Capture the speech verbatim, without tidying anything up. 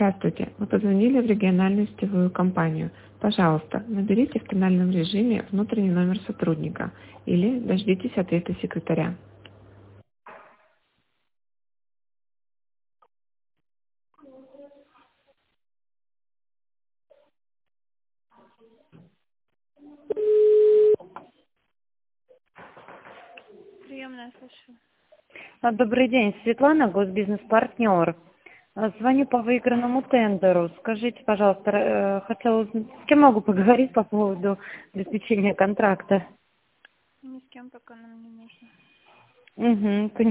Здравствуйте, вы позвонили в региональную сетевую компанию. Пожалуйста, наберите в тональном режиме внутренний номер сотрудника или дождитесь ответа секретаря. Приемная, слышу. А, Добрый день, Светлана, госбизнес-партнер. А, Звоню по выигранному тендеру. Скажите, пожалуйста, э, хотела узнать, с кем могу поговорить по поводу заключения контракта? Ни с кем пока нам не нужно. Угу,